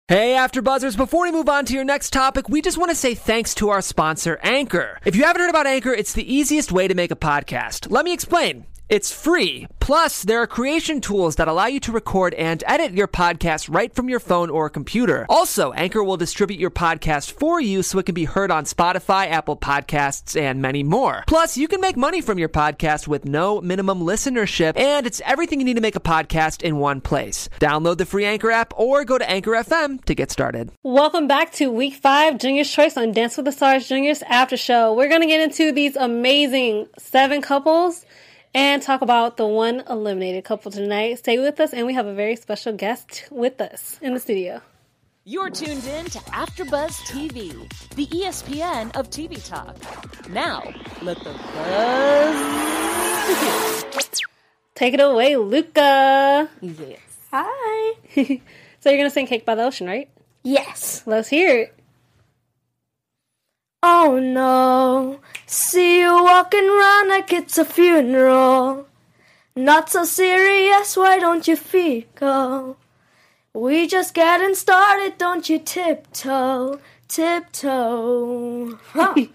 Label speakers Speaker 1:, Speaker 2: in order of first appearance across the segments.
Speaker 1: Hey, AfterBuzzers, before we move on to your next topic, we just want to say thanks to our sponsor, Anchor. If you haven't heard about Anchor, it's the easiest way to make a podcast. Let me explain. It's free. Plus, there are creation tools that allow you to record and edit your podcast right from your phone or computer. Also, Anchor will distribute your podcast for you so it can be heard on Spotify, Apple Podcasts, and many more. Plus, you can make money from your podcast with no minimum listenership, and it's everything you need to make a podcast in one place. Download the free Anchor app or go to Anchor FM to get started.
Speaker 2: Welcome back to Week 5 Junior's Choice on Dance with the Stars Junior's After Show. We're going to get into these amazing 7 couples and talk about the one eliminated couple tonight. Stay with us, and we have a very special guest with us in the studio.
Speaker 3: You're tuned in to AfterBuzz TV, the ESPN of TV talk. Now, let the buzz begin.
Speaker 2: Take it away, Luca.
Speaker 4: Yes.
Speaker 5: Hi.
Speaker 2: So you're going to sing Cake by the Ocean, right?
Speaker 5: Yes.
Speaker 2: Let's hear it.
Speaker 5: Oh no, see you walking around like it's a funeral. Not so serious, why don't you go? We just getting started, don't you tiptoe. Hey guys,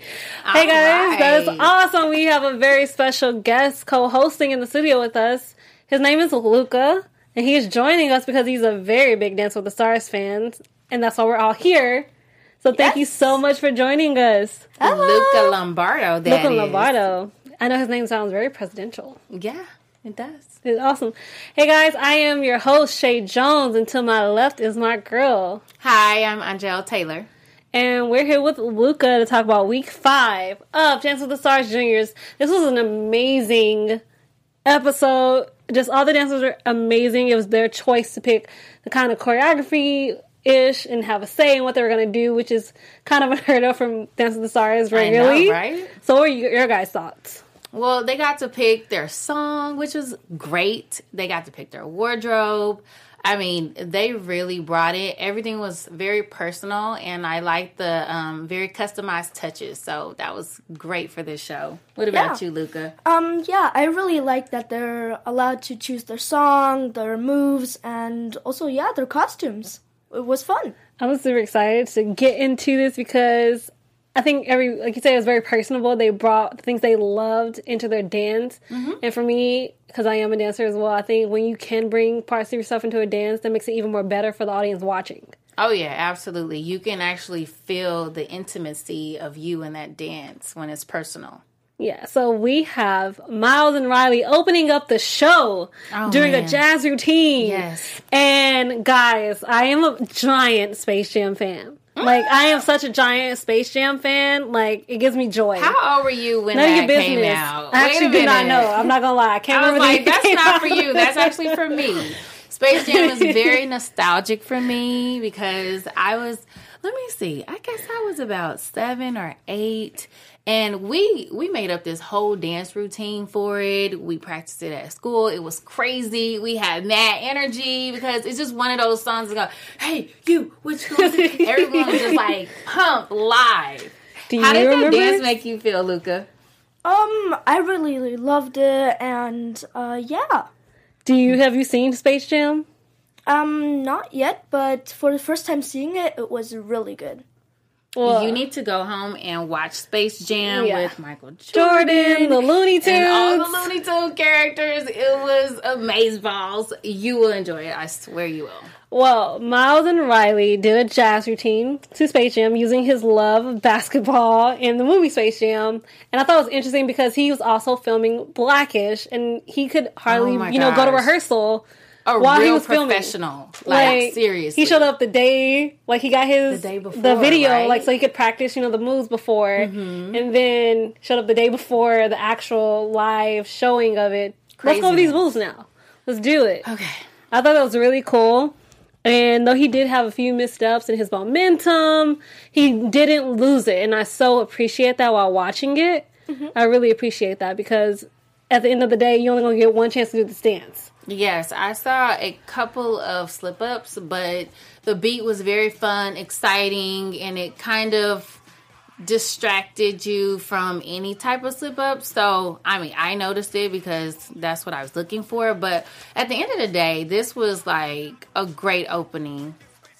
Speaker 2: that is awesome. We have a very special guest co-hosting in the studio with us. His name is Luca, and he is joining us because he's a very big Dance with the Stars fan, and that's why we're all here. So thank you so much for joining us.
Speaker 4: Luca Lombardo,
Speaker 2: Luca Lombardo. I know his name sounds very presidential.
Speaker 4: Yeah, it does.
Speaker 2: It's awesome. Hey guys, I am your host, Shay Jones, and to my left is my girl.
Speaker 4: Hi, I'm Angel Taylor.
Speaker 2: And we're here with Luca to talk about Week 5 of Dance with the Stars Juniors. This was an amazing episode. Just all the dancers were amazing. It was their choice to pick the kind of choreography and have a say in what they were going to do, which is kind of unheard of from Dance with the Stars regularly.
Speaker 4: I know, right?
Speaker 2: So what are your guys' thoughts?
Speaker 4: Well, they got to pick their song, which was great. They got to pick their wardrobe. I mean, they really brought it. Everything was very personal, and I liked the very customized touches. So that was great for this show. What about you, Luca?
Speaker 5: Yeah, I really like that they're allowed to choose their song, their moves, and also, their costumes. It was fun.
Speaker 2: I was super excited to get into this because I think like you said, it was very personable. They brought the things they loved into their dance. Mm-hmm. And for me, because I am a dancer as well, I think when you can bring parts of yourself into a dance, that makes it even more better for the audience watching.
Speaker 4: Oh, yeah, absolutely. You can actually feel the intimacy of you in that dance when it's personal.
Speaker 2: Yeah, so we have Miles and Riley opening up the show during a jazz routine.
Speaker 4: Yes.
Speaker 2: And guys, I am a giant Space Jam fan. Like, I am such a giant Space Jam fan. Like, it gives me joy.
Speaker 4: How old were you when that came out?
Speaker 2: I actually do not know. I'm not gonna lie. I can't remember.
Speaker 4: Like, that's not for you. That's actually for me. Space Jam is very nostalgic for me because I was, let me see, I guess I was about 7 or 8. And we made up this whole dance routine for it. We practiced it at school. It was crazy. We had mad energy because it's just one of those songs that go, hey, you, what you gonna do? Everyone was just like pumped live. How did that dance make you feel, Luca?
Speaker 5: I really loved it, and yeah.
Speaker 2: Have you seen Space Jam?
Speaker 5: Not yet, but for the first time seeing it, it was really good.
Speaker 4: Well, you need to go home and watch Space Jam with Michael
Speaker 2: Jordan, the Looney Tunes.
Speaker 4: And all the Looney Tunes characters. It was amazeballs. You will enjoy it. I swear you will.
Speaker 2: Well, Miles and Riley did a jazz routine to Space Jam using his love of basketball in the movie Space Jam. And I thought it was interesting because he was also filming Blackish, and he could hardly, go to rehearsal. While
Speaker 4: real
Speaker 2: he was
Speaker 4: professional,
Speaker 2: filming.
Speaker 4: like seriously.
Speaker 2: He showed up the day, like he got his
Speaker 4: the day before,
Speaker 2: the video,
Speaker 4: right?
Speaker 2: like so he could practice, the moves before, and then showed up the day before the actual live showing of it. Let's go over these moves now. Let's do it.
Speaker 4: Okay.
Speaker 2: I thought that was really cool. And though he did have a few missteps in his momentum, he didn't lose it, and I so appreciate that while watching it. Mm-hmm. I really appreciate that because at the end of the day, you only gonna get one chance to do the dance.
Speaker 4: Yes, I saw a couple of slip-ups, but the beat was very fun, exciting, and it kind of distracted you from any type of slip-up. So, I noticed it because that's what I was looking for. But at the end of the day, this was like a great opening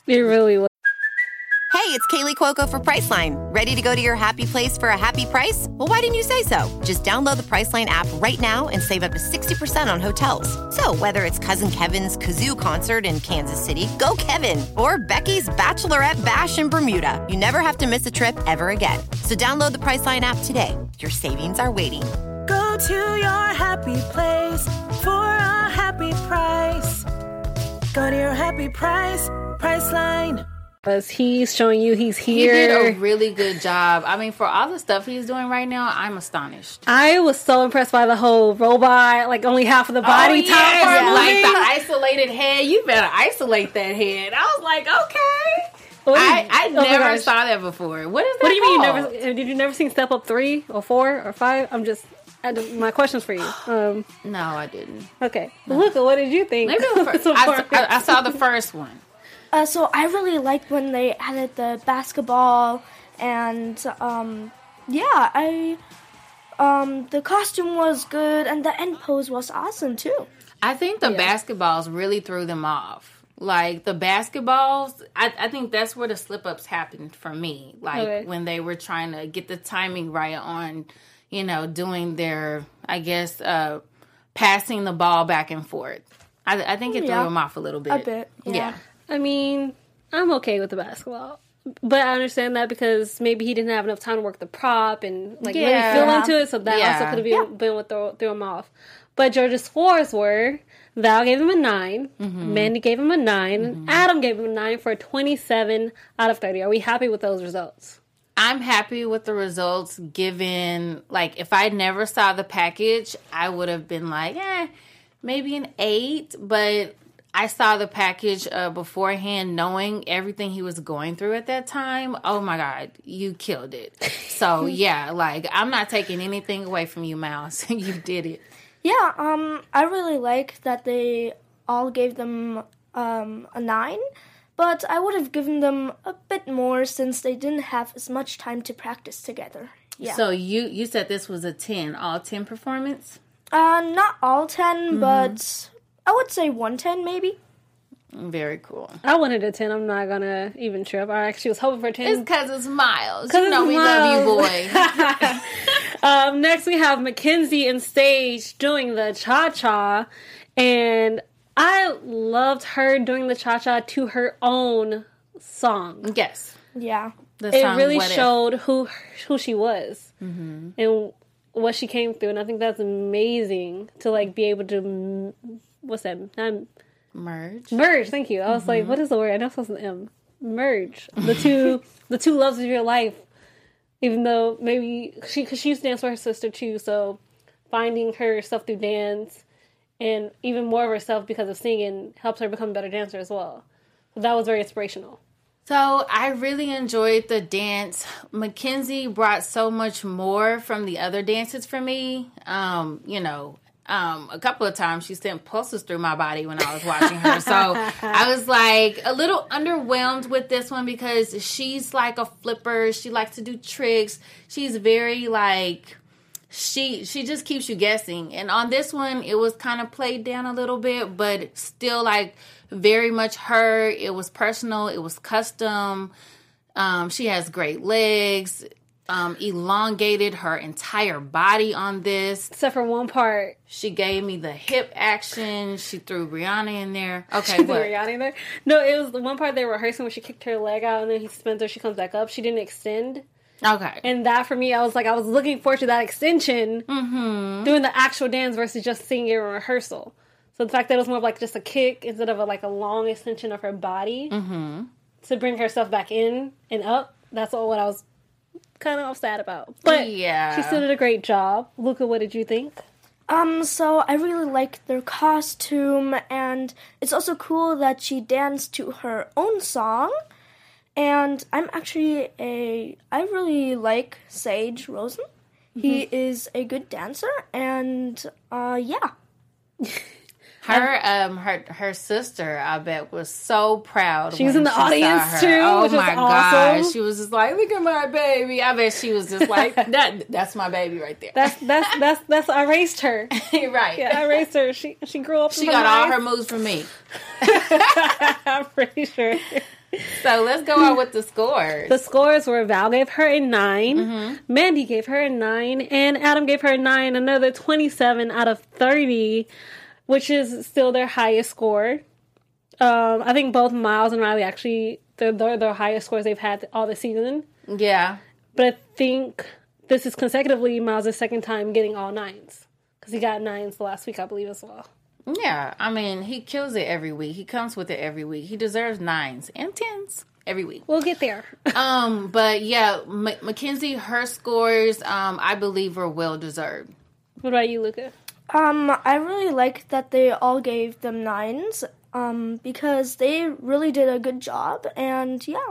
Speaker 2: It really was.
Speaker 6: Hey, it's Kaylee Cuoco for Priceline. Ready to go to your happy place for a happy price? Well, why didn't you say so? Just download the Priceline app right now and save up to 60% on hotels. So whether it's Cousin Kevin's Kazoo Concert in Kansas City, go Kevin, or Becky's Bachelorette Bash in Bermuda, you never have to miss a trip ever again. So download the Priceline app today. Your savings are waiting.
Speaker 7: Go to your happy place for a happy price. Go to your happy price, Priceline.
Speaker 2: Because he's showing you he's
Speaker 4: He
Speaker 2: here.
Speaker 4: did a really good job. I mean, for all the stuff he's doing right now, I'm astonished.
Speaker 2: I was so impressed by the whole robot, like only half of the body top part
Speaker 4: like
Speaker 2: moving.
Speaker 4: the isolated head. You better isolate that head. I was like, okay. I
Speaker 2: my
Speaker 4: never
Speaker 2: gosh.
Speaker 4: saw that before. What is that?
Speaker 2: What do you mean you
Speaker 4: called?
Speaker 2: never? Did you never seen Step Up 3 or 4 or 5? My question's for you.
Speaker 4: No, I didn't.
Speaker 2: Okay, Luca, what did you think?
Speaker 4: Maybe the first, I saw the first one.
Speaker 5: So I really liked when they added the basketball, and the costume was good, and the end pose was awesome too.
Speaker 4: I think the basketballs really threw them off. Like the basketballs, I think that's where the slip ups happened for me. Like when they were trying to get the timing right on, doing their, I guess, passing the ball back and forth. I think it threw them off a little bit.
Speaker 5: A bit, yeah.
Speaker 2: I mean, I'm okay with the basketball, but I understand that because maybe he didn't have enough time to work the prop and really feel into it, so that also could have been what threw him off. But George's scores were: Val gave him a 9, Mandy gave him a 9, Adam gave him a 9 for a 27 out of 30. Are we happy with those results?
Speaker 4: I'm happy with the results given, like, if I never saw the package, I would have been like, maybe an 8, but I saw the package beforehand, knowing everything he was going through at that time. Oh my God, you killed it. So yeah, like, I'm not taking anything away from you, Mouse. You did it.
Speaker 5: Yeah, I really like that they all gave them a 9, but I would have given them a bit more since they didn't have as much time to practice together. Yeah.
Speaker 4: So you said this was a 10, all 10 performance?
Speaker 5: Not all 10, but I would say 110 maybe.
Speaker 4: Very cool.
Speaker 2: I wanted a 10. I'm not gonna even trip. I actually was hoping for a 10.
Speaker 4: It's because it's Miles.
Speaker 2: We
Speaker 4: love you, boy.
Speaker 2: Next, we have Mackenzie and Sage doing the cha-cha, and I loved her doing the cha-cha to her own song.
Speaker 4: Yes.
Speaker 5: Yeah.
Speaker 2: It really showed who she was and what she came through, and I think that's amazing to like be able to what's that? Merge. Thank you. I was like, what is the word? I know it's an M. Merge the two loves of your life. Even though maybe because she used to dance with her sister too, so finding herself through dance and even more of herself because of singing helps her become a better dancer as well. So that was very inspirational.
Speaker 4: So I really enjoyed the dance. Mackenzie brought so much more from the other dances for me. A couple of times she sent pulses through my body when I was watching her. So I was like a little underwhelmed with this one because she's like a flipper. She likes to do tricks. She's very like, she just keeps you guessing. And on this one, it was kind of played down a little bit, but still like very much her. It was personal. It was custom. She has great legs. Elongated her entire body on this.
Speaker 2: Except for one part.
Speaker 4: She gave me the hip action. She threw Rihanna in there. Okay,
Speaker 2: she threw Rihanna in there? No, it was the one part they were rehearsing where she kicked her leg out and then he spins her, she comes back up. She didn't extend.
Speaker 4: Okay.
Speaker 2: And that for me, I was looking forward to that extension doing the actual dance versus just seeing it in rehearsal. So the fact that it was more of like just a kick instead of a long extension of her body to bring herself back in and up, that's what I was kind of sad about. But she still did a great job. Luca, what did you think?
Speaker 5: So I really liked their costume, and it's also cool that she danced to her own song. And I really like Sage Rosen. He is a good dancer, and yeah.
Speaker 4: Her sister, I bet, was so proud.
Speaker 2: She was in the audience too.
Speaker 4: Oh
Speaker 2: which
Speaker 4: my
Speaker 2: was awesome.
Speaker 4: gosh, she was just like, "Look at my baby." I bet she was just like, "That's my baby right there."
Speaker 2: That's I raised her.
Speaker 4: Right?
Speaker 2: Yeah, I raised her. She grew up.
Speaker 4: She got all her moves from me.
Speaker 2: I'm pretty sure.
Speaker 4: So let's go out with the scores.
Speaker 2: The scores were Val gave her a 9, Mandy gave her a 9, and Adam gave her a 9, another 27 out of 30, which is still their highest score. I think both Miles and Riley actually, they're their highest scores they've had all the season.
Speaker 4: Yeah.
Speaker 2: But I think this is consecutively Miles' second time getting all 9s. Because he got 9s last week, I believe, as well.
Speaker 4: Yeah, I mean, he kills it every week. He comes with it every week. He deserves 9s and 10s every week.
Speaker 2: We'll get there.
Speaker 4: But yeah, Mackenzie, her scores, I believe, were well deserved.
Speaker 2: What about you, Luca?
Speaker 5: I really like that they all gave them 9s, because they really did a good job, and yeah.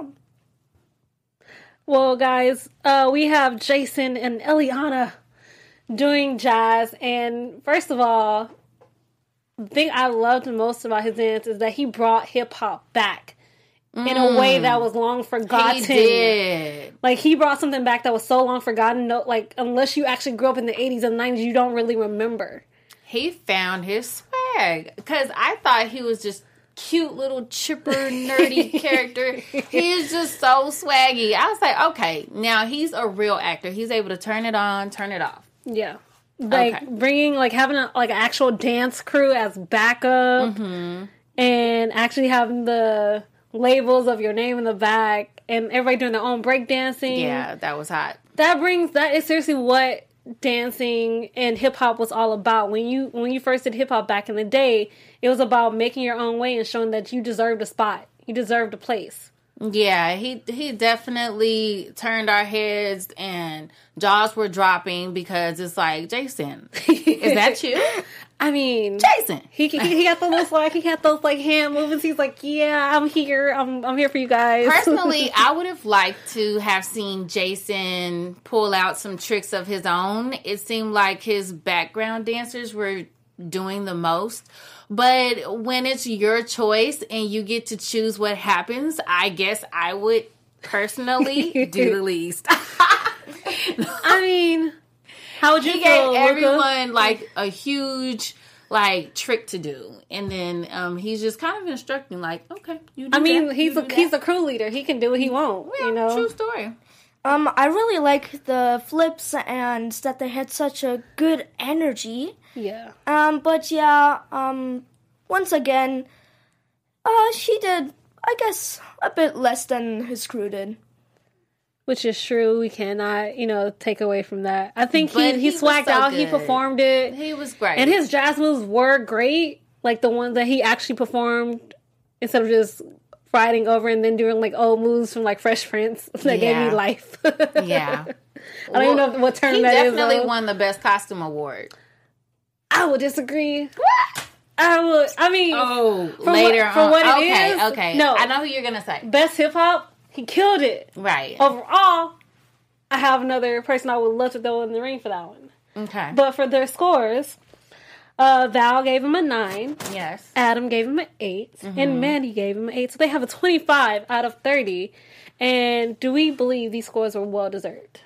Speaker 2: Well, guys, we have Jason and Eliana doing jazz, and first of all, the thing I loved most about his dance is that he brought hip-hop back in a way that was long forgotten.
Speaker 4: He did.
Speaker 2: Like, he brought something back that was so long forgotten, like, unless you actually grew up in the 80s and 90s, you don't really remember.
Speaker 4: He found his swag. Because I thought he was just cute little chipper, nerdy character. He's just so swaggy. I was like, okay, now he's a real actor. He's able to turn it on, turn it off.
Speaker 2: Yeah. Like, bringing, like, having an actual dance crew as backup, and actually having the labels of your name in the back, and everybody doing their own break dancing.
Speaker 4: Yeah, that was hot.
Speaker 2: That is seriously what dancing and hip-hop was all about. When you first did hip-hop back in the day, it was about making your own way and showing that you deserved a spot. You deserved a place.
Speaker 4: Yeah, he definitely turned our heads and jaws were dropping because it's like, Jason, is that you?
Speaker 2: I mean,
Speaker 4: Jason.
Speaker 2: He got those he had those hand movements. He's like, yeah, I'm here. I'm here for you guys.
Speaker 4: Personally, I would have liked to have seen Jason pull out some tricks of his own. It seemed like his background dancers were doing the most. But when it's your choice and you get to choose what happens, I guess I would personally do the least.
Speaker 2: I mean, how would you
Speaker 4: he
Speaker 2: feel,
Speaker 4: gave everyone
Speaker 2: Luca?
Speaker 4: like a huge trick to do, and then he's just kind of instructing like, okay, you do that,
Speaker 2: he's a crew leader. He can do what he wants.
Speaker 4: Yeah,
Speaker 2: you know,
Speaker 4: true story.
Speaker 5: I really like the flips and that they had such a good energy.
Speaker 2: Yeah.
Speaker 5: But yeah, once again, she did, I guess, a bit less than his crew did.
Speaker 2: Which is true. We cannot, take away from that. I think he swagged
Speaker 4: so
Speaker 2: out.
Speaker 4: good.
Speaker 2: He performed it.
Speaker 4: He was great.
Speaker 2: And his jazz moves were great. Like the ones that he actually performed instead of just riding over and then doing like old moves from like Fresh Prince that gave me life.
Speaker 4: Yeah.
Speaker 2: I don't even know what term that is.
Speaker 4: He definitely won the Best Costume Award.
Speaker 2: I would disagree. What? I would. I mean,
Speaker 4: later
Speaker 2: for
Speaker 4: on.
Speaker 2: what it is.
Speaker 4: Okay.
Speaker 2: No,
Speaker 4: I know who you're gonna say.
Speaker 2: Best hip hop. He killed it.
Speaker 4: Right.
Speaker 2: Overall, I have another person I would love to throw in the ring for that one.
Speaker 4: Okay.
Speaker 2: But for their scores, Val gave him a 9.
Speaker 4: Yes.
Speaker 2: Adam gave him an 8. And Mandy gave him an 8. So they have a 25 out of 30. And do we believe these scores were well deserved?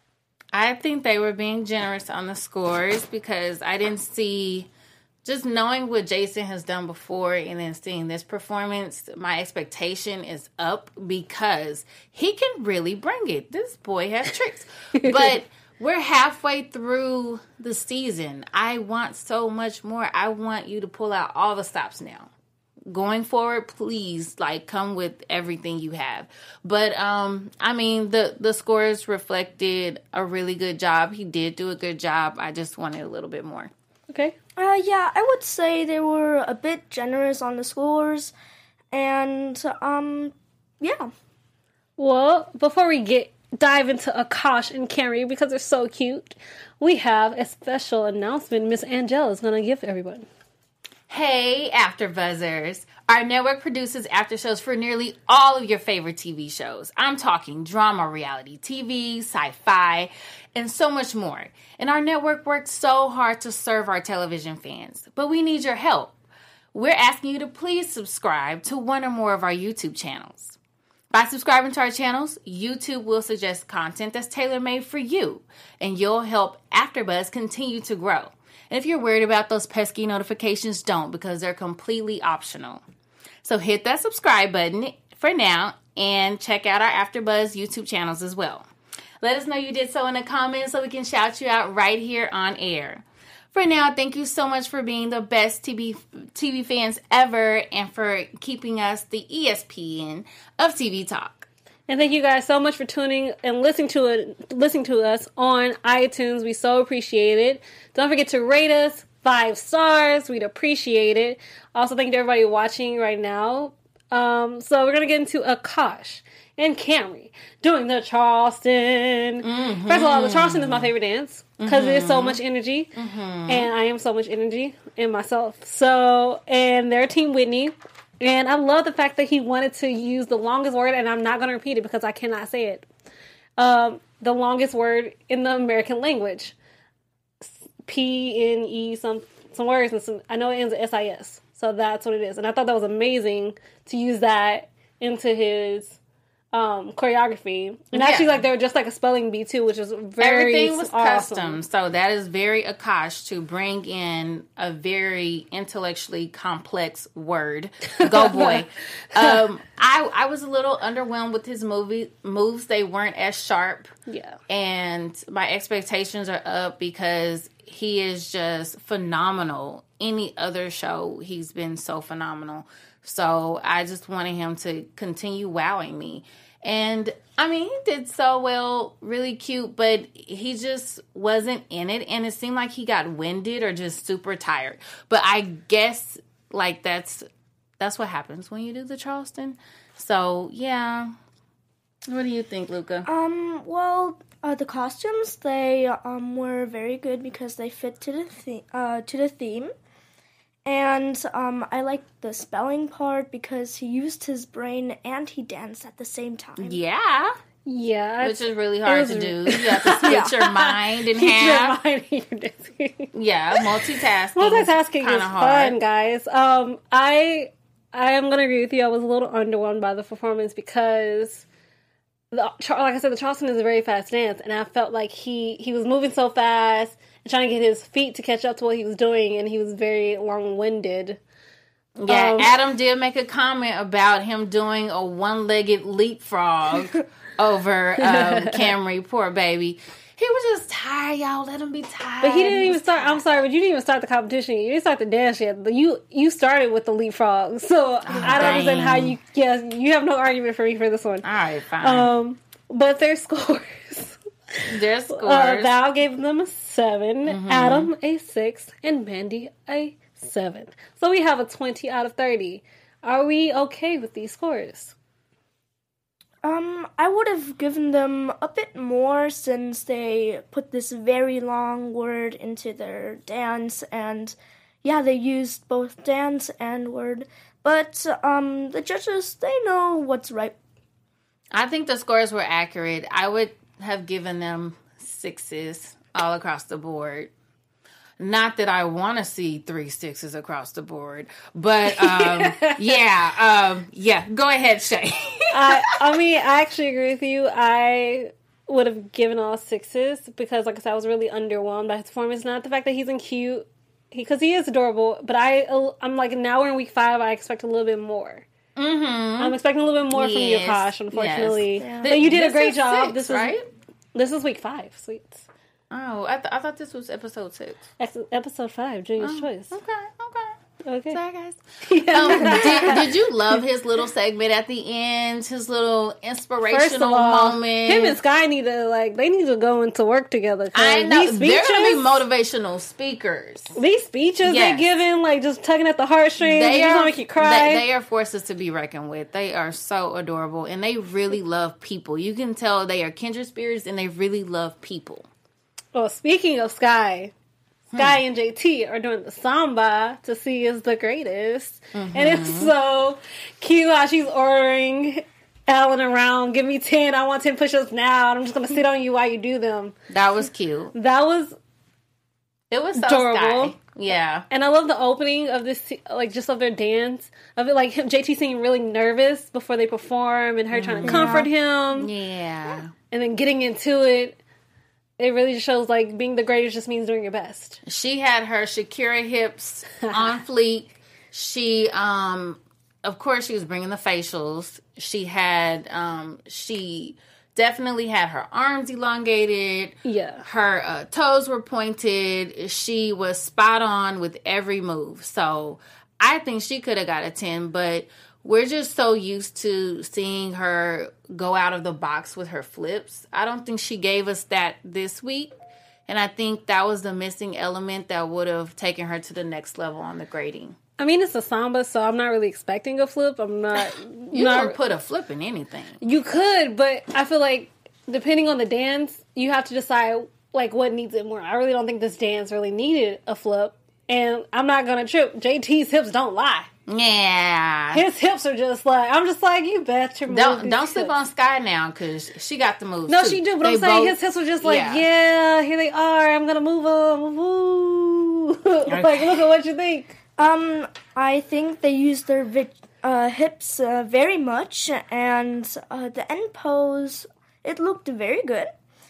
Speaker 4: I think they were being generous on the scores because I didn't see, just knowing what Jason has done before and then seeing this performance, my expectation is up because he can really bring it. This boy has tricks. But we're halfway through the season. I want so much more. I want you to pull out all the stops now. Going forward, please, come with everything you have. But, I mean, the scores reflected a really good job. He did do a good job. I just wanted a little bit more.
Speaker 2: Okay.
Speaker 5: Yeah, I would say they were a bit generous on the scores. And, yeah.
Speaker 2: Well, before we dive into Akash and Carrie, because they're so cute, we have a special announcement Miss Angela is going to give everyone.
Speaker 4: Hey, AfterBuzzers. Our network produces after shows for nearly all of your favorite TV shows. I'm talking drama, reality TV, sci-fi, and so much more. And our network works so hard to serve our television fans. But we need your help. We're asking you to please subscribe to one or more of our YouTube channels. By subscribing to our channels, YouTube will suggest content that's tailor-made for you, and you'll help AfterBuzz continue to grow. And if you're worried about those pesky notifications, don't, because they're completely optional. So hit that subscribe button for now, and check out our AfterBuzz YouTube channels as well. Let us know you did so in the comments so we can shout you out right here on air. For now, thank you so much for being the best TV fans ever and for keeping us the ESPN of TV talk.
Speaker 2: And thank you guys so much for tuning and listening to us on iTunes. We so appreciate it. Don't forget to rate us 5 stars. We'd appreciate it. Also, thank you to everybody watching right now. So we're going to get into Akash and Camry doing the Charleston. Mm-hmm. First of all, the Charleston is my favorite dance because it is so much energy. Mm-hmm. And I am so much energy in myself. So, and their team Whitney. And I love the fact that he wanted to use the longest word, and I'm not going to repeat it because I cannot say it. The longest word in the American language. P-N-E, some words, and some, I know it ends with S-I-S. So that's what it is. And I thought that was amazing to use that into his choreography. And actually, like, they were just like a spelling bee, too, which was very
Speaker 4: Everything was
Speaker 2: awesome.
Speaker 4: custom. So that is very Akash to bring in a very intellectually complex word. Go boy. I was a little underwhelmed with his moves. They weren't as sharp.
Speaker 2: Yeah.
Speaker 4: And my expectations are up because he is just phenomenal. Any other show, he's been so phenomenal. So I just wanted him to continue wowing me. And, I mean, he did so well, really cute, but he just wasn't in it. And it seemed like he got winded or just super tired. But I guess, like, that's what happens when you do the Charleston. So, yeah. What do you think, Luca?
Speaker 5: Well, the costumes, they were very good because they fit to the theme. And I like the spelling part because he used his brain and he danced at the same time.
Speaker 4: Yeah.
Speaker 2: Yeah.
Speaker 4: Which is really hard to do. You have to split your mind in half. Yeah, multitasking.
Speaker 2: Multitasking is fun, guys. I am going to agree with you. I was a little underwhelmed by the performance because, like I said, the Charleston is a very fast dance. And I felt like he was moving so fast and trying to get his feet to catch up to what he was doing, and he was very long-winded.
Speaker 4: Yeah, Adam did make a comment about him doing a one-legged leapfrog over Camry, poor baby. He was just tired, y'all. Let him be tired.
Speaker 2: But he didn't even start. I'm sorry, but you didn't even start the competition. You didn't start the dance yet. But you started with the leapfrog. So I don't understand how you. Yeah, you have no argument for me for this one.
Speaker 4: All right, fine.
Speaker 2: But their scores.
Speaker 4: Their scores.
Speaker 2: Val gave them a 7, Adam a 6, and Mandy a 7. So we have a 20 out of 30. Are we okay with these scores?
Speaker 5: I would have given them a bit more since they put this very long word into their dance, and yeah, they used both dance and word. But the judges, they know what's right.
Speaker 4: I think the scores were accurate. I would have given them 6s all across the board. Not that I want to see 3 6s across the board, but yeah. Go ahead, Shay.
Speaker 2: I mean, I actually agree with you. I would have given all 6s because, like I said, I was really underwhelmed by his performance. Not the fact that he's cute, because he is adorable, but I'm like, now we're in week 5. I expect a little bit more. Mm-hmm. I'm expecting a little bit more from you, Akash, unfortunately. Yes. Yeah. But you did a great job.
Speaker 4: 6, right?
Speaker 2: This is week 5, sweets.
Speaker 4: Oh, I thought this was episode 6.
Speaker 2: Episode 5, Junior's Choice.
Speaker 4: Okay. Sorry, guys. Did you love his little segment at the end? His little inspirational moment?
Speaker 2: Him and Sky need to go into work together.
Speaker 4: I know. They're going to be motivational speakers.
Speaker 2: These speeches they're giving, like, just tugging at the heartstrings. They just make you cry.
Speaker 4: They are forces to be reckoned with. They are so adorable, and they really love people. You can tell they are kindred spirits, and they really love people.
Speaker 2: Well, speaking of Sky and JT are doing the samba to see is the greatest. Mm-hmm. And it's so cute how she's ordering Alan around. Give me 10. I want 10 push-ups now. And I'm just going to sit on you while you do them.
Speaker 4: That was cute.
Speaker 2: It was so adorable.
Speaker 4: Sky. Yeah.
Speaker 2: And I love the opening of this, like, just of their dance. Of it, like, JT seeming really nervous before they perform and her trying to comfort him.
Speaker 4: Yeah.
Speaker 2: And then getting into it. It really just shows, like, being the greatest just means doing your best.
Speaker 4: She had her Shakira hips on fleek. She of course, she was bringing the facials. She had, she definitely had her arms elongated.
Speaker 2: Yeah.
Speaker 4: Her toes were pointed. She was spot on with every move. So I think she could have got a 10, but we're just so used to seeing her go out of the box with her flips. I don't think she gave us that this week. And I think that was the missing element that would have taken her to the next level on the grading.
Speaker 2: I mean, it's a samba, so I'm not really expecting a flip. I'm not...
Speaker 4: You don't put a flip in anything.
Speaker 2: You could, but I feel like depending on the dance, you have to decide like what needs it more. I really don't think this dance really needed a flip. And I'm not going to trip. JT's hips don't lie.
Speaker 4: Yeah.
Speaker 2: His hips are just like, I'm just like, you bet your move.
Speaker 4: Don't sleep on Sky now, because she got the moves.
Speaker 2: No,
Speaker 4: too.
Speaker 2: she do, but I'm saying his hips were just like, yeah, here they are. I'm going to move them. Woo. Like, look at what you think.
Speaker 5: I think they used their hips very much, and the end pose, it looked very good.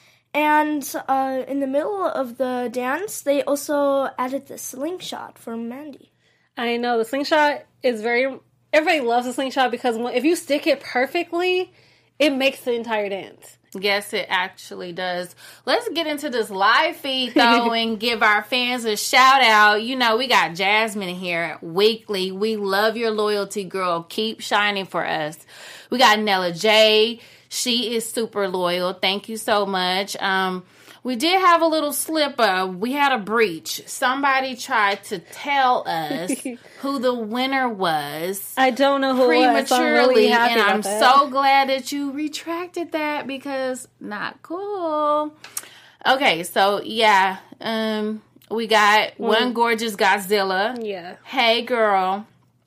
Speaker 5: And in the middle of the dance, they also added the slingshot for Mandy.
Speaker 2: I know, the slingshot is everybody loves the slingshot because if you stick it perfectly, it makes the entire dance.
Speaker 4: Yes, it actually does. Let's get into this live feed, though, and give our fans a shout out. You know, we got Jasmine here weekly. We love your loyalty, girl. Keep shining for us. We got Nella J. She is super loyal. Thank you so much. We did have a little slip up. We had a breach. Somebody tried to tell us who the winner was.
Speaker 2: I don't know who
Speaker 4: prematurely,
Speaker 2: it was. So I'm really happy
Speaker 4: and I'm
Speaker 2: about that.
Speaker 4: so glad that you retracted that because not cool. Okay, so yeah, we got one gorgeous Godzilla.
Speaker 2: Yeah.
Speaker 4: Hey girl.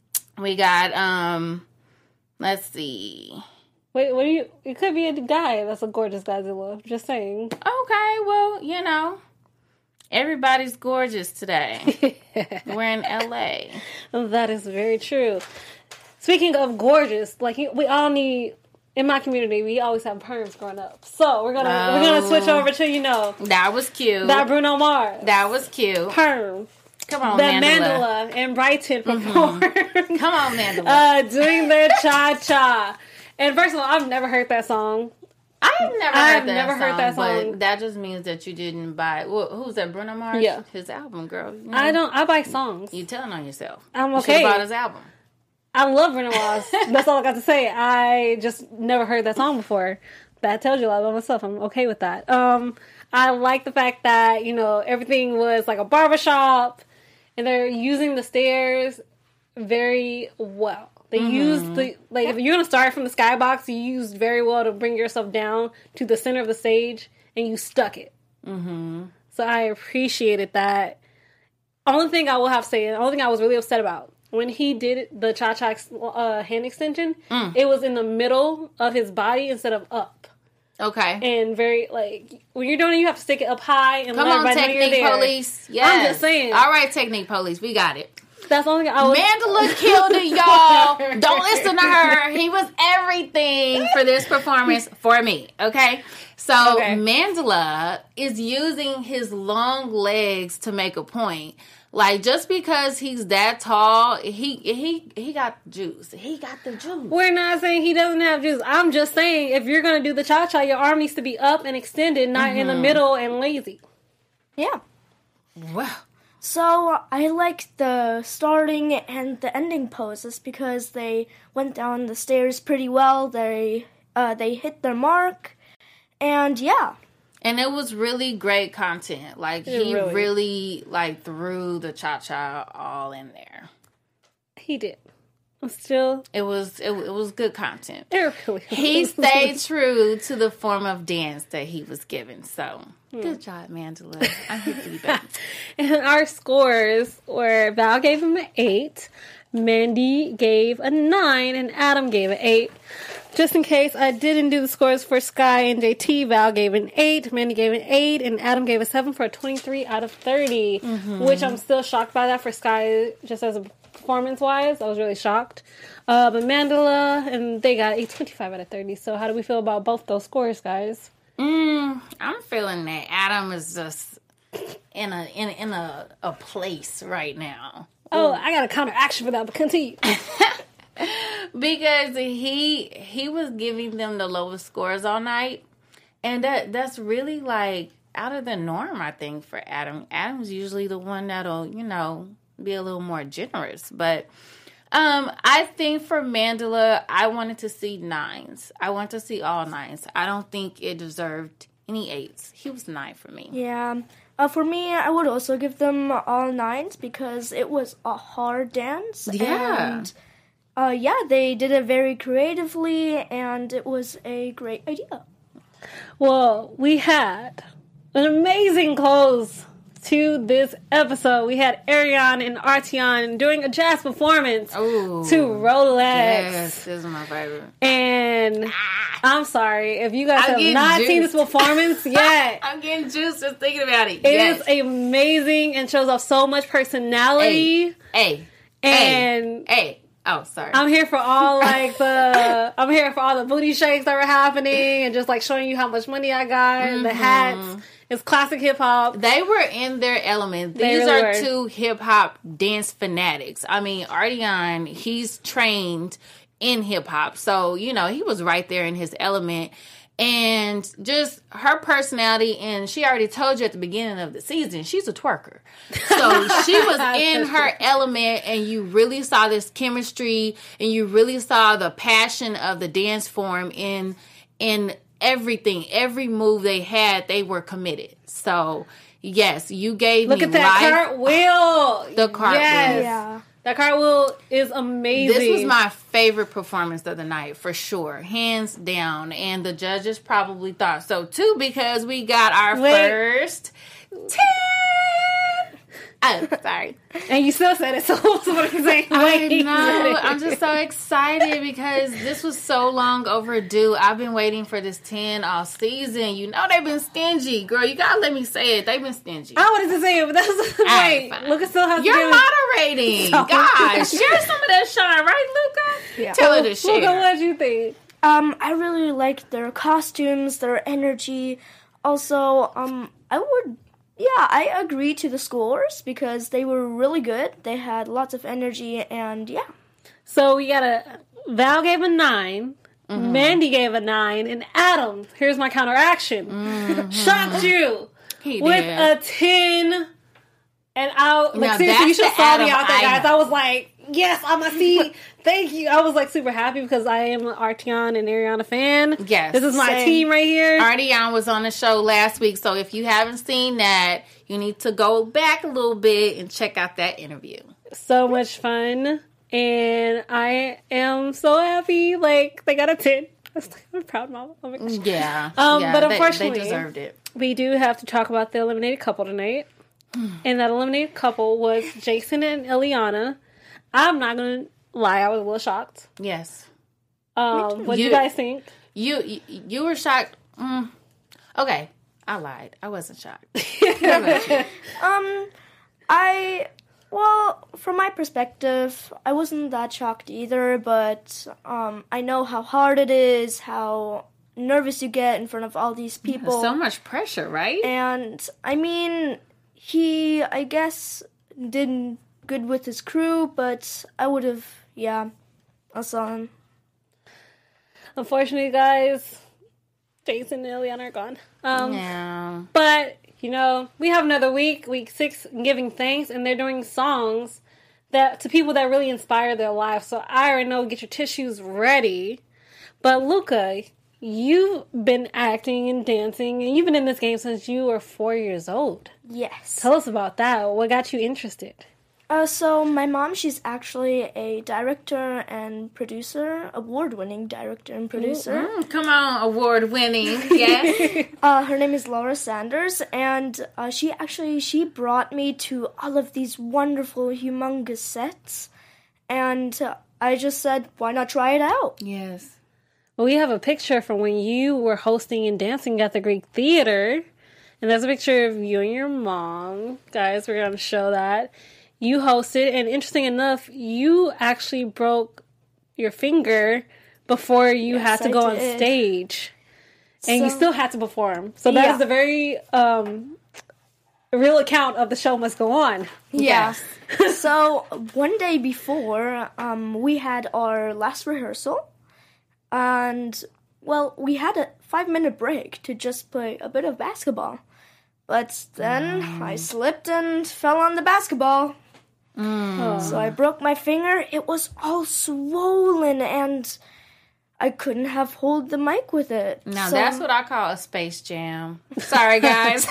Speaker 4: We got let's see.
Speaker 2: Wait, what do you... It could be a guy that's a gorgeous Godzilla. Just saying.
Speaker 4: Okay, well, you know, everybody's gorgeous today. We're in LA.
Speaker 2: That is very true. Speaking of gorgeous, like, we all need... In my community, we always have perms growing up. So, we're gonna switch over to, you know...
Speaker 4: That was cute.
Speaker 2: That Bruno Mars.
Speaker 4: That was cute.
Speaker 2: Perm.
Speaker 4: Come on,
Speaker 2: that
Speaker 4: Mandela.
Speaker 2: Mandela and Brighton performed.
Speaker 4: Come on, Mandela.
Speaker 2: Doing their cha-cha. And first of all, I've never heard that song.
Speaker 4: I've never heard that song.
Speaker 2: But
Speaker 4: that just means that you didn't buy... Well, who's that, Bruno Mars?
Speaker 2: Yeah.
Speaker 4: His album, girl. You know,
Speaker 2: I buy songs.
Speaker 4: You telling on yourself.
Speaker 2: I'm
Speaker 4: You
Speaker 2: okay.
Speaker 4: should have bought his album.
Speaker 2: I love Bruno Mars. That's all I got to say. I just never heard that song before. That tells you a lot about myself. I'm okay with that. I like the fact that, you know, everything was like a barbershop and they're using the stairs very well. They used if you're going to start from the skybox, you used very well to bring yourself down to the center of the stage and you stuck it. Mm-hmm. So I appreciated that. Only thing I will have to say, the only thing I was really upset about, when he did the cha-cha hand extension, it was in the middle of his body instead of up.
Speaker 4: Okay.
Speaker 2: And very, like, when you're doing it, you have to stick it up high and
Speaker 4: Come
Speaker 2: let
Speaker 4: on,
Speaker 2: everybody know you're
Speaker 4: Technique
Speaker 2: there.
Speaker 4: Police. Yes.
Speaker 2: I'm just saying.
Speaker 4: All right, Technique Police. We got it.
Speaker 2: That's the only thing I was...
Speaker 4: Mandela killed it, y'all. Don't listen to her. He was everything for this performance for me, okay? So Mandela is using his long legs to make a point. Like, just because he's that tall, he got the juice. He got the juice.
Speaker 2: We're not saying he doesn't have juice. I'm just saying, if you're going to do the cha-cha, your arm needs to be up and extended, not in the middle and lazy.
Speaker 5: Yeah.
Speaker 4: Wow.
Speaker 5: So I liked the starting and the ending poses because they went down the stairs pretty well. They hit their mark, and yeah.
Speaker 4: And it was really great content. Like, he really like threw the cha-cha all in there.
Speaker 2: He did. Still,
Speaker 4: it was good content.
Speaker 2: It really was.
Speaker 4: He stayed true to the form of dance that he was given. So good job, Mandela. I'm here for you, baby.
Speaker 2: And our scores were: Val gave him an 8, Mandy gave a 9, and Adam gave an 8. Just in case I didn't do the scores for Sky and JT, Val gave an 8, Mandy gave an 8, and Adam gave a 7 for a 23 out of 30, which I'm still shocked by that for Sky, just as a performance-wise. I was really shocked. But Mandela, and they got a 25 out of 30. So how do we feel about both those scores, guys?
Speaker 4: I'm feeling that Adam is just in a place right now.
Speaker 2: Oh, I got a counteraction for that, but continue.
Speaker 4: Because he was giving them the lowest scores all night. And that's really like out of the norm, I think, for Adam. Adam's usually the one that'll, be a little more generous. But I think for Mandela, I wanted to see 9s. I want to see all 9s. I don't think it deserved any 8s. He was 9 for me.
Speaker 5: Yeah. For me, I would also give them all 9s because it was a hard dance.
Speaker 4: Yeah.
Speaker 5: And, they did it very creatively, and it was a great idea.
Speaker 2: Well, we had an amazing close to this episode. We had Ariane and Artion doing a jazz performance to Rolex.
Speaker 4: Yes, this is my favorite.
Speaker 2: And I'm sorry, if you guys have not seen this performance yet.
Speaker 4: I'm getting juiced just thinking about it.
Speaker 2: It is amazing and shows off so much personality.
Speaker 4: Hey. Oh, sorry.
Speaker 2: I'm here for all the booty shakes that were happening and just like showing you how much money I got and the hats. It's classic hip hop.
Speaker 4: They were in their element. These
Speaker 2: really
Speaker 4: are
Speaker 2: were.
Speaker 4: two hip hop dance fanatics. I mean, Artion, he's trained in hip hop, so he was right there in his element. And just her personality, and she already told you at the beginning of the season, she's a twerker. So she was in her element, and you really saw this chemistry, and you really saw the passion of the dance form in everything. Every move they had, they were committed. So, yes, you gave me
Speaker 2: Look at that cartwheel.
Speaker 4: The cartwheel.
Speaker 2: Yes.
Speaker 5: Yeah.
Speaker 2: That cartwheel is amazing.
Speaker 4: This was my favorite performance of the night, for sure. Hands down. And the judges probably thought so, too, because we got our first 10. Oh, sorry.
Speaker 2: And you still said it, so what am I saying?
Speaker 4: I know. I'm just so excited because this was so long overdue. I've been waiting for this 10 all season. They've been stingy. Girl, you gotta let me say it. They've been stingy.
Speaker 2: I wanted to say it, but that's
Speaker 4: right,
Speaker 2: wait. Luca still has
Speaker 4: You're
Speaker 2: to
Speaker 4: moderating. Gosh, share some of that shine, right, Luca?
Speaker 5: Yeah.
Speaker 4: Tell her to share.
Speaker 2: Luca, what did you think?
Speaker 5: I really liked their costumes, their energy. Also, I agree to the scores because they were really good. They had lots of energy, and yeah.
Speaker 2: So we got Val gave a 9, Mandy gave a 9, and Adam, here's my counteraction, shocked you with a 10. And seriously, you should have saw me out there, guys. I was like, yes, I'm a C. Thank you. I was like super happy because I am an Artion and Ariana fan.
Speaker 4: Yes.
Speaker 2: This is my team right here.
Speaker 4: Artion was on the show last week, so if you haven't seen that, you need to go back a little bit and check out that interview.
Speaker 2: So much fun. And I am so happy. Like, they got a 10. I'm proud, Mama. Oh my gosh.
Speaker 4: Yeah.
Speaker 2: But unfortunately,
Speaker 4: they deserved it.
Speaker 2: We do have to talk about the eliminated couple tonight. And that eliminated couple was Jason and Ileana. I'm not going to lie, I was a little shocked.
Speaker 4: Yes.
Speaker 2: What do you guys think?
Speaker 4: You were shocked. Okay, I lied. I wasn't shocked.
Speaker 5: From my perspective, I wasn't that shocked either, but I know how hard it is, how nervous you get in front of all these people.
Speaker 4: So much pressure, right?
Speaker 5: And, I mean, he, I guess, did good with his crew, but I would have, I saw him.
Speaker 2: Unfortunately, guys, Jason and Ileana are gone.
Speaker 4: Yeah.
Speaker 2: But, we have another week 6, giving thanks, and they're doing songs that to people that really inspire their lives. So I already know, get your tissues ready. But Luca, you've been acting and dancing, and you've been in this game since you were 4 years old.
Speaker 5: Yes.
Speaker 2: Tell us about that. What got you interested?
Speaker 5: So my mom, she's actually a director and producer, award-winning director and producer.
Speaker 4: Come on, award-winning, yes.
Speaker 5: Her name is Laura Sanders, and she brought me to all of these wonderful, humongous sets, and I just said, why not try it out?
Speaker 4: Yes.
Speaker 2: Well, we have a picture from when you were hosting and dancing at the Greek Theater, and there's a picture of you and your mom. Guys, we're going to show that. You hosted, and interesting enough, you actually broke your finger before you had to go on stage. And you still had to perform. So that is a very real account of the show must go on.
Speaker 5: Yeah. So one day before, we had our last rehearsal, and we had a 5-minute break to just play a bit of basketball. But then I slipped and fell on the basketball. So I broke my finger. It was all swollen, and I couldn't have hold the mic with it.
Speaker 4: Now that's what I call a Space Jam. Sorry, guys.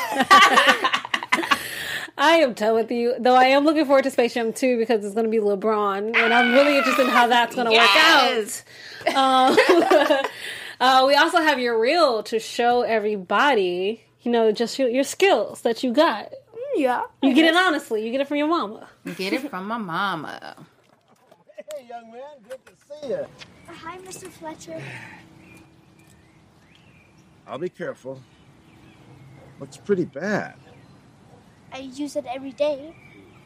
Speaker 2: I am done with you. Though I am looking forward to Space Jam 2 because it's going to be LeBron, and I'm really interested in how that's going to work out. We also have your reel to show everybody, just your skills that you got.
Speaker 5: Yeah.
Speaker 2: You get it honestly. You get it from your mama.
Speaker 4: Get it from my mama.
Speaker 8: Hey, young man. Good to see you.
Speaker 5: Hi, Mr. Fletcher.
Speaker 8: I'll be careful. Looks pretty bad.
Speaker 5: I use it every day.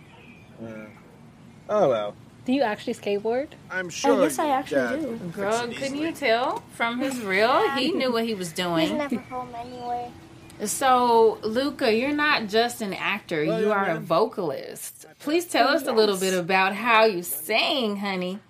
Speaker 8: Oh, well.
Speaker 2: Do you actually skateboard?
Speaker 8: I'm sure.
Speaker 5: Yes, I actually do.
Speaker 4: Girl, couldn't you tell from his reel? He knew what he was doing.
Speaker 5: He's never home anyway.
Speaker 4: So, Luca, you're not just an actor.
Speaker 8: Well,
Speaker 4: you are a
Speaker 8: man.
Speaker 4: vocalist. Please tell us a little bit about how you sing, honey.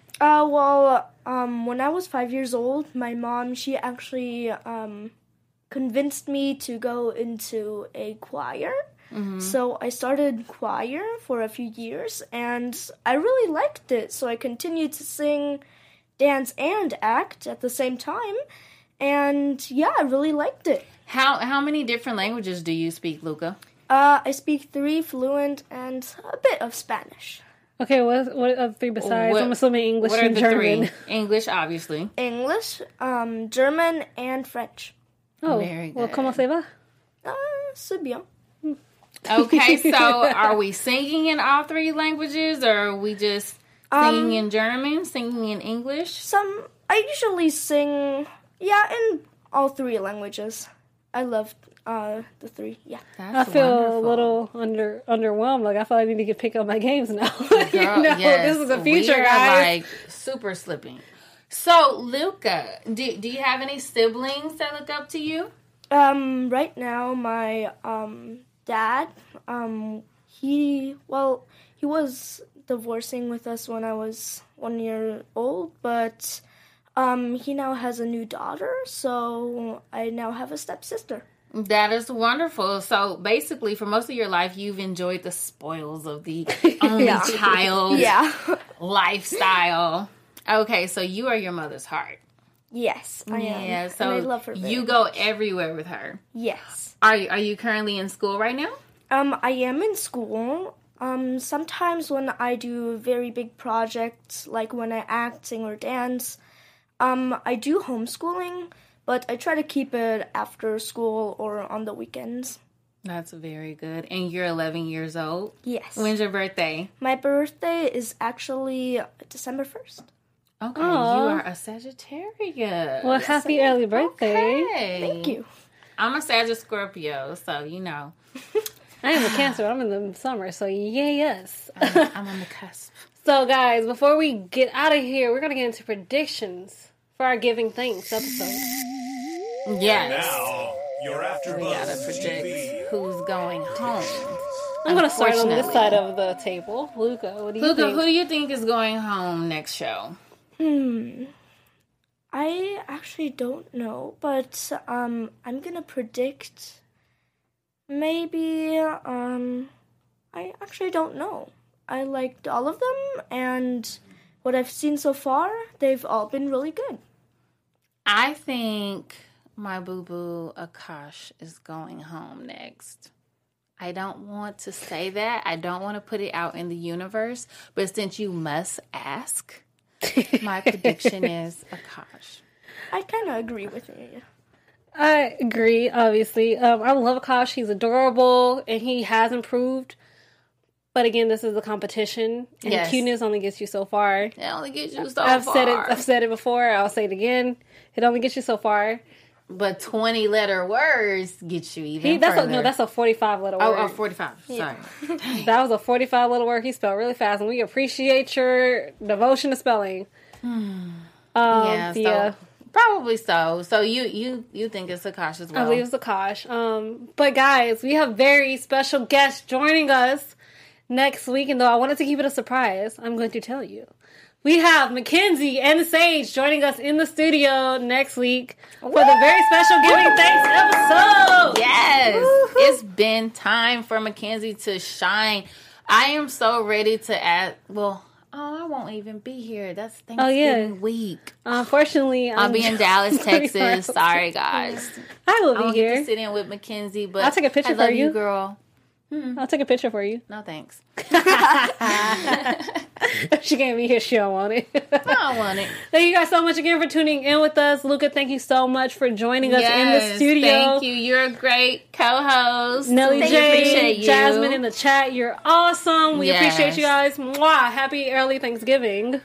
Speaker 5: When I was 5 years old, my mom, she actually convinced me to go into a choir. So I started choir for a few years, and I really liked it. So I continued to sing, dance, and act at the same time. And yeah, I really liked it.
Speaker 4: How many different languages do you speak, Luca?
Speaker 5: I speak 3 fluent and a bit of Spanish.
Speaker 2: Okay, what are the 3 besides? I'm assuming English
Speaker 4: what are
Speaker 2: and
Speaker 4: the
Speaker 2: German.
Speaker 4: 3? English, obviously.
Speaker 5: English, German, and French.
Speaker 2: Oh,
Speaker 4: Very
Speaker 2: well,
Speaker 4: good.
Speaker 2: comment ça va?
Speaker 5: C'est bien.
Speaker 4: Okay, so are we singing in all 3 languages, or are we just singing in German, singing in English?
Speaker 5: I usually sing, in all 3 languages. I love the 3, yeah.
Speaker 4: That's
Speaker 2: I feel
Speaker 4: wonderful.
Speaker 2: a little underwhelmed. Like, I feel I need to get pick up my games now.
Speaker 4: Girl, yes,
Speaker 2: this is the future,
Speaker 4: we are
Speaker 2: guys.
Speaker 4: like super slipping. So, Luca, do you have any siblings that look up to you?
Speaker 5: Right now, my dad, he was divorcing with us when I was 1 year old, but he now has a new daughter, so I now have a stepsister.
Speaker 4: That is wonderful. So basically, for most of your life, you've enjoyed the spoils of the only child lifestyle. Okay, so you are your mother's heart.
Speaker 5: Yes, I am.
Speaker 4: Yeah, so
Speaker 5: and I love her very
Speaker 4: you go everywhere with her.
Speaker 5: Yes.
Speaker 4: Are you currently in school right now?
Speaker 5: I am in school. Sometimes when I do very big projects, like when I act, sing, or dance, I do homeschooling, but I try to keep it after school or on the weekends.
Speaker 4: That's very good. And you're 11 years old?
Speaker 5: Yes.
Speaker 4: When's your birthday?
Speaker 5: My birthday is actually December 1st.
Speaker 4: Okay,
Speaker 2: Aw.
Speaker 4: you are a Sagittarius.
Speaker 2: Well, happy early birthday.
Speaker 4: Okay.
Speaker 5: Thank you.
Speaker 4: I'm a Sagittarius Scorpio, so you know.
Speaker 2: I am a Cancer. I'm in the summer, so yes.
Speaker 4: I'm on the cusp.
Speaker 2: So, guys, before we get out of here, we're going to get into predictions for our Giving Thanks episode.
Speaker 4: Yes.
Speaker 9: Now, you're
Speaker 4: We gotta
Speaker 9: AfterBuzz
Speaker 4: predict
Speaker 9: TV.
Speaker 4: who's going home.
Speaker 2: I'm going to start on this
Speaker 4: Unfortunately.
Speaker 2: side of the table. Luca, what do you
Speaker 4: Luca,
Speaker 2: think?
Speaker 4: who do you think is going home next show?
Speaker 5: I actually don't know, but I'm gonna predict maybe I actually don't know. I liked all of them, and what I've seen so far, they've all been really good.
Speaker 4: I think my boo-boo Akash is going home next. I don't want to say that. I don't want to put it out in the universe, but since you must ask, my prediction is Akash.
Speaker 5: I kind of agree with you.
Speaker 2: I agree, obviously. I love Akash. He's adorable, and he has improved. But again, this is a competition, and
Speaker 4: Yes.
Speaker 2: cuteness only gets you so far.
Speaker 4: It only gets you so
Speaker 2: I've
Speaker 4: far.
Speaker 2: said it before. I'll say it again. It only gets you so far.
Speaker 4: But 20-letter words get you even further.
Speaker 2: That's a 45-letter word.
Speaker 4: Oh, 45. Sorry.
Speaker 2: That was a 45-letter word. He spelled really fast, and we appreciate your devotion to spelling.
Speaker 4: Yeah, so Probably so. So you think it's Akash as well?
Speaker 2: I believe it's Akash. But guys, we have very special guests joining us next week, and though I wanted to keep it a surprise, I'm going to tell you. We have Mackenzie and Sage joining us in the studio next week for the very special Giving Thanks episode.
Speaker 4: Yes. Woo-hoo. It's been time for Mackenzie to shine. I am so ready to add, I won't even be here. That's Thanksgiving week.
Speaker 2: Unfortunately,
Speaker 4: I'll be in Dallas, Texas. Sorry, guys.
Speaker 2: I will be here.
Speaker 4: Get to sit in with Mackenzie, but
Speaker 2: I'll take a picture
Speaker 4: I love
Speaker 2: for you,
Speaker 4: girl.
Speaker 2: I'll take a picture for you.
Speaker 4: No, thanks.
Speaker 2: She can't be here. She don't want it.
Speaker 4: I don't want it.
Speaker 2: Thank you guys so much again for tuning in with us. Luca, thank you so much for joining us in the studio.
Speaker 4: Thank you. You're a great co-host.
Speaker 2: Nelly J,
Speaker 4: appreciate you.
Speaker 2: Jasmine in the chat. You're awesome. We appreciate you guys. Mwah. Happy early Thanksgiving.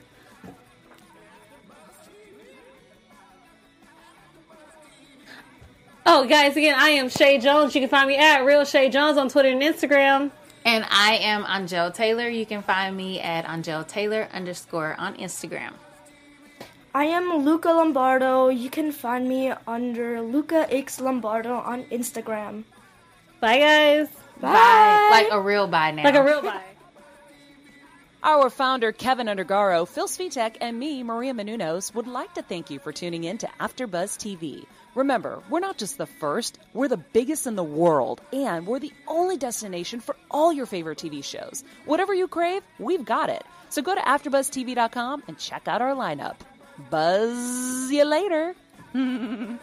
Speaker 2: Oh, guys, again, I am Shay Jones. You can find me at Real Shay Jones on Twitter and Instagram.
Speaker 4: And I am Angel Taylor. You can find me at Angel Taylor _ on Instagram.
Speaker 5: I am Luca Lombardo. You can find me under Luca X Lombardo on Instagram.
Speaker 2: Bye, guys.
Speaker 4: Bye. Like a real bye now.
Speaker 2: Like a real bye.
Speaker 3: Our founder, Kevin Undergaro, Phil Svitek, and me, Maria Menounos, would like to thank you for tuning in to AfterBuzz TV. Remember, we're not just the first, we're the biggest in the world, and we're the only destination for all your favorite TV shows. Whatever you crave, we've got it. So go to AfterBuzzTV.com and check out our lineup. Buzz you later.
Speaker 9: The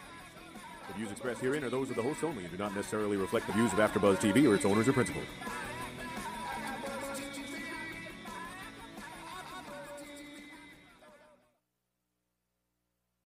Speaker 9: views expressed herein are those of the hosts only and do not necessarily reflect the views of AfterBuzz TV or its owners or principals.